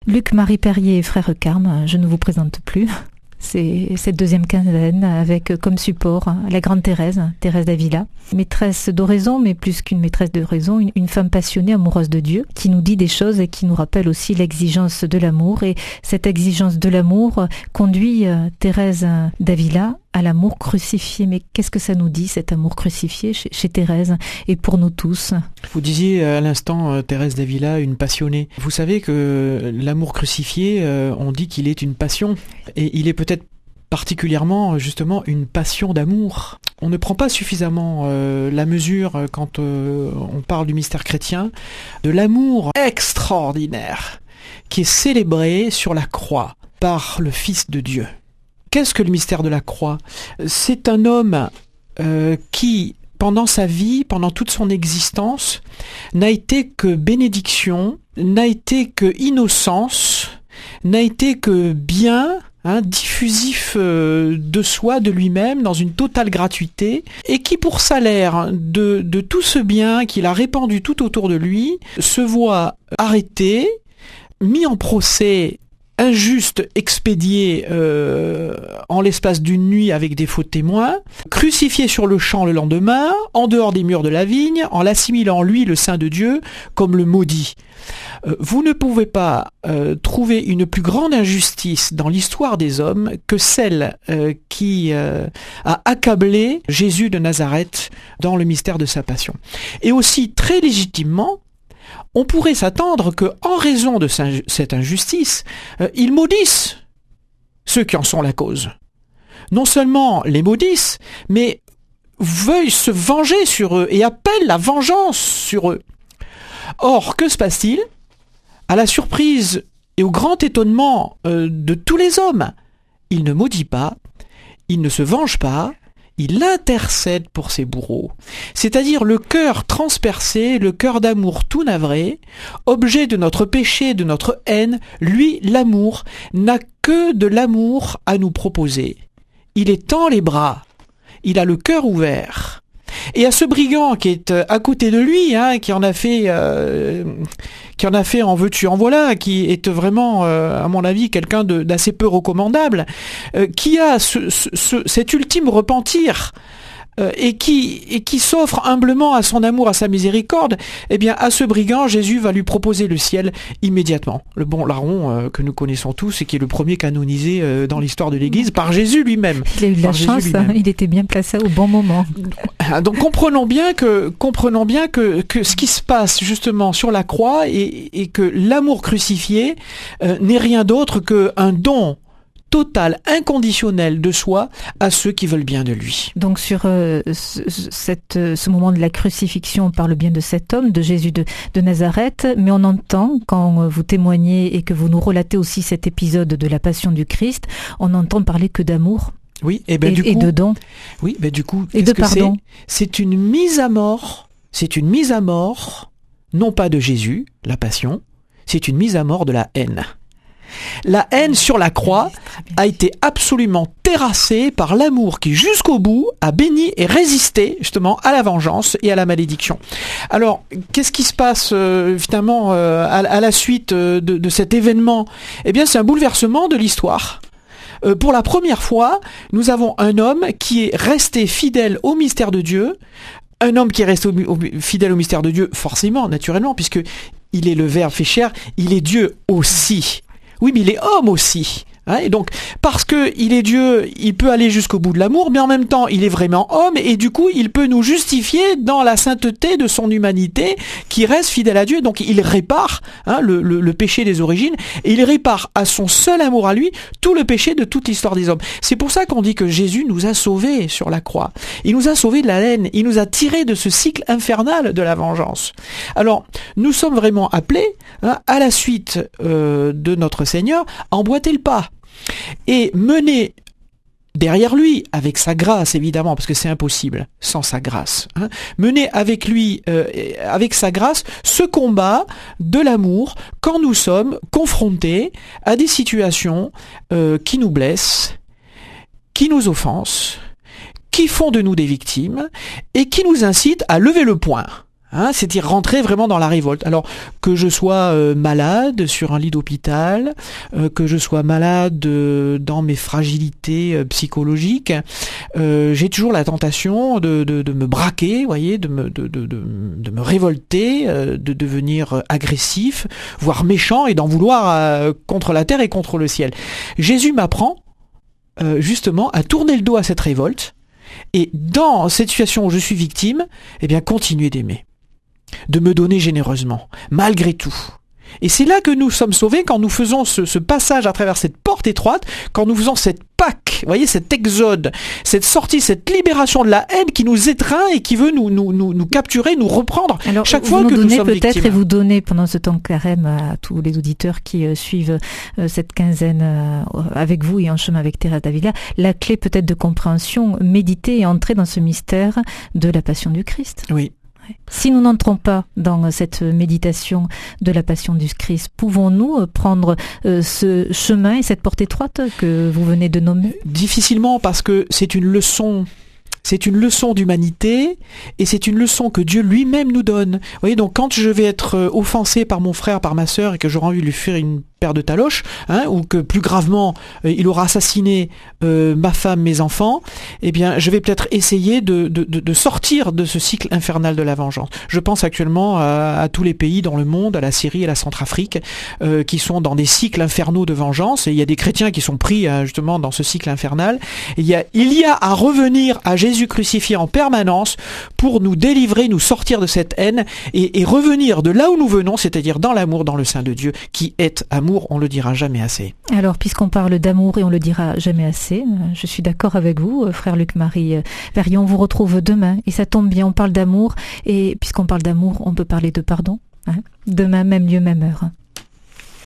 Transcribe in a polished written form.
Luc Marie Perrier et Frère Carme, je ne vous présente plus. C'est cette deuxième quinzaine avec comme support la grande Thérèse d'Avila, maîtresse d'oraison, mais plus qu'une maîtresse d'oraison, une femme passionnée, amoureuse de Dieu, qui nous dit des choses et qui nous rappelle aussi l'exigence de l'amour. Et cette exigence de l'amour conduit Thérèse d'Avila à l'amour crucifié. Mais qu'est-ce que ça nous dit, cet amour crucifié chez Thérèse et pour nous tous? Vous disiez à l'instant, Thérèse d'Avila, une passionnée. Vous savez que l'amour crucifié, on dit qu'il est une passion. Et il est peut-être particulièrement, justement, une passion d'amour. On ne prend pas suffisamment la mesure, quand on parle du mystère chrétien, de l'amour extraordinaire qui est célébré sur la croix par le Fils de Dieu. Qu'est-ce que le mystère de la croix? C'est un homme qui, pendant sa vie, pendant toute son existence, n'a été que bénédiction, n'a été que innocence, n'a été que bien, diffusif de soi, de lui-même, dans une totale gratuité, et qui, pour salaire de tout ce bien qu'il a répandu tout autour de lui, se voit arrêté, mis en procès, injuste, expédié en l'espace d'une nuit avec des faux témoins, crucifié sur le champ le lendemain, en dehors des murs de la vigne, en l'assimilant lui, le Saint de Dieu, comme le maudit. Vous ne pouvez pas trouver une plus grande injustice dans l'histoire des hommes que celle qui a accablé Jésus de Nazareth dans le mystère de sa passion. Et aussi, très légitimement, on pourrait s'attendre que, en raison de cette injustice, ils maudissent ceux qui en sont la cause. Non seulement les maudissent, mais veuillent se venger sur eux et appellent la vengeance sur eux. Or, que se passe-t-il? À la surprise et au grand étonnement de tous les hommes, il ne maudit pas, il ne se venge pas, il intercède pour ses bourreaux. C'est-à-dire le cœur transpercé, le cœur d'amour tout navré, objet de notre péché, de notre haine, lui, l'amour, n'a que de l'amour à nous proposer. Il étend les bras, il a le cœur ouvert. Et à ce brigand qui est à côté de lui, qui en a fait en veux-tu en voilà, qui est vraiment, à mon avis, quelqu'un d'assez peu recommandable, qui a cet ultime repentir, et qui s'offre humblement à son amour, à sa miséricorde, eh bien, à ce brigand, Jésus va lui proposer le ciel immédiatement. Le bon larron que nous connaissons tous et qui est le premier canonisé dans l'histoire de l'Église par Jésus lui-même. Il a eu de la chance, il était bien placé au bon moment. Donc comprenons bien que ce qui se passe justement sur la croix et que l'amour crucifié n'est rien d'autre qu'un don total, inconditionnel de soi à ceux qui veulent bien de lui. Donc sur ce moment de la crucifixion, on parle bien de cet homme, de Jésus de Nazareth, mais on entend, quand vous témoignez et que vous nous relatez aussi cet épisode de la Passion du Christ, on entend parler que d'amour. Oui, et de don. Oui, du coup, et de pardon. C'est une mise à mort. C'est une mise à mort, non pas de Jésus, la Passion, c'est une mise à mort de la haine. La haine sur la croix a été absolument terrassée par l'amour qui, jusqu'au bout, a béni et résisté justement à la vengeance et à la malédiction. Alors, qu'est-ce qui se passe finalement à la suite de cet événement? Eh bien, c'est un bouleversement de l'histoire. Pour la première fois, nous avons un homme qui est resté fidèle au mystère de Dieu, un homme qui est resté fidèle au mystère de Dieu, forcément, naturellement, puisque il est le Verbe fait chair, il est Dieu aussi. Oui, mais il est homme aussi. Et donc, parce que il est Dieu, il peut aller jusqu'au bout de l'amour, mais en même temps, il est vraiment homme, et du coup, il peut nous justifier dans la sainteté de son humanité, qui reste fidèle à Dieu. Donc, il répare le péché des origines, et il répare à son seul amour à lui tout le péché de toute l'histoire des hommes. C'est pour ça qu'on dit que Jésus nous a sauvés sur la croix. Il nous a sauvés de la haine, il nous a tirés de ce cycle infernal de la vengeance. Alors, nous sommes vraiment appelés, à la suite de notre Seigneur, à emboîter le pas. Et mener derrière lui, avec sa grâce évidemment, parce que c'est impossible sans sa grâce, mener avec lui, avec sa grâce, ce combat de l'amour quand nous sommes confrontés à des situations qui nous blessent, qui nous offensent, qui font de nous des victimes et qui nous incitent à lever le poing. C'est-à-dire rentrer vraiment dans la révolte. Alors que je sois malade sur un lit d'hôpital, que je sois malade dans mes fragilités psychologiques, j'ai toujours la tentation de me braquer, voyez, de me révolter, de devenir agressif, voire méchant et d'en vouloir contre la terre et contre le ciel. Jésus m'apprend justement à tourner le dos à cette révolte et dans cette situation où je suis victime, eh bien continuer d'aimer. De me donner généreusement, malgré tout. Et c'est là que nous sommes sauvés quand nous faisons ce passage à travers cette porte étroite, quand nous faisons cette Pâque, voyez, cet exode, cette sortie, cette libération de la haine qui nous étreint et qui veut nous capturer, nous reprendre. Alors, chaque fois que nous sommes victimes. Et vous donnez pendant ce temps carême à tous les auditeurs qui suivent cette quinzaine avec vous et en chemin avec Thérèse d'Avila, la clé peut-être de compréhension, méditer et entrer dans ce mystère de la passion du Christ. Oui. Si nous n'entrons pas dans cette méditation de la passion du Christ, pouvons-nous prendre ce chemin et cette porte étroite que vous venez de nommer ? Difficilement, parce que c'est une leçon d'humanité et c'est une leçon que Dieu lui-même nous donne. Vous voyez, donc quand je vais être offensé par mon frère, par ma sœur et que j'aurai envie de lui faire une paire de taloches, ou que plus gravement il aura assassiné ma femme, mes enfants, eh bien je vais peut-être essayer de sortir de ce cycle infernal de la vengeance. Je pense actuellement à tous les pays dans le monde, à la Syrie et à la Centrafrique, qui sont dans des cycles infernaux de vengeance, et il y a des chrétiens qui sont pris justement dans ce cycle infernal. Et il y a à revenir à Jésus crucifié en permanence pour nous délivrer, nous sortir de cette haine et revenir de là où nous venons, c'est-à-dire dans l'amour, dans le sein de Dieu, qui est amour. On le dira jamais assez. Alors, puisqu'on parle d'amour et on le dira jamais assez, je suis d'accord avec vous, frère Luc-Marie Perrion, on vous retrouve demain, et ça tombe bien, on parle d'amour, et puisqu'on parle d'amour, on peut parler de pardon. Demain, même lieu, même heure.